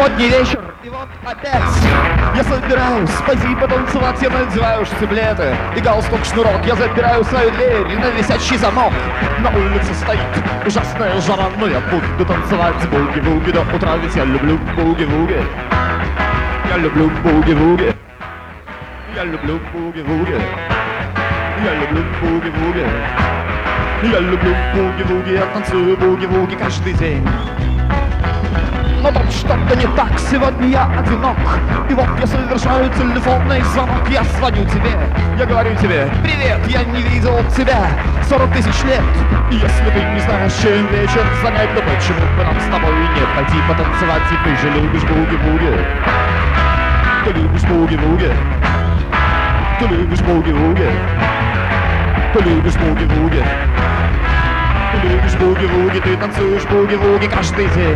Субботний вечер, и вот опять я собираюсь пойти потанцевать, я надеваю штиблеты и галстук шнурок. Я запираю свою дверь и на висячий замок. На улице стоит ужасная жара, но я буду танцевать буги-вуги до утра, ведь я люблю буги-вуги. Я люблю буги-вуги. Я люблю буги-вуги. Я люблю буги-вуги. Я люблю буги-вуги, я танцую буги-вуги каждый день. Но там что-то не так, сегодня я одинок. И вот я совершаю телефонный звонок. Я звоню тебе, я говорю тебе: привет, я не видел тебя 40 тысяч лет. И если ты не знаешь, чем вечер занять, то почему бы нам с тобой не пойти потанцевать? И ты же любишь буги-вуги. Ты любишь буги-вуги. Ты любишь буги-вуги. Ты любишь буги-вуги. Ты любишь буги-вуги, ты танцуешь буги-вуги каждый день.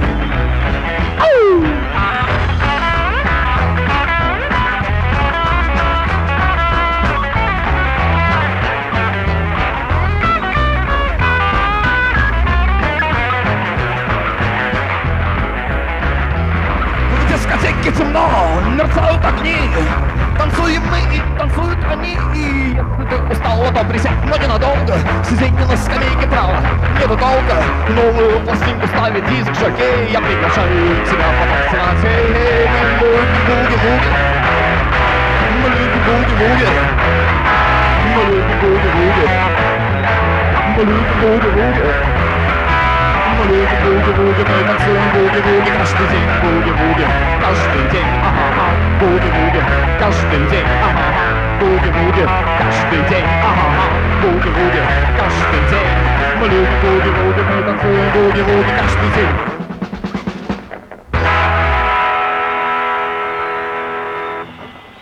В дискотеке темно, мерцают огни. Танцуем мы и танцуют они. И если ты устала, то присядь, но ненадолго. Сиденье на скамейке право, нету долго. Новую пластинку ставит диск жокей. Я приглашаю тебя потанцевать. Эй, мы любим буги-вуги. Мы любим буги-вуги. Мы любим буги-вуги. Мы любим буги-вуги. Мы любим буги-вуги. Мы танцуем буги-вуги каждый день. Буги-вуги каждый день. Ага-ха. Буги-вуги каждый день. Ага-ха. Буги-вуги каждый день. Ага-ха. Буги-вуги каждый день. Мы любим буги-вуги. Мы танцуем буги-вуги каждый день.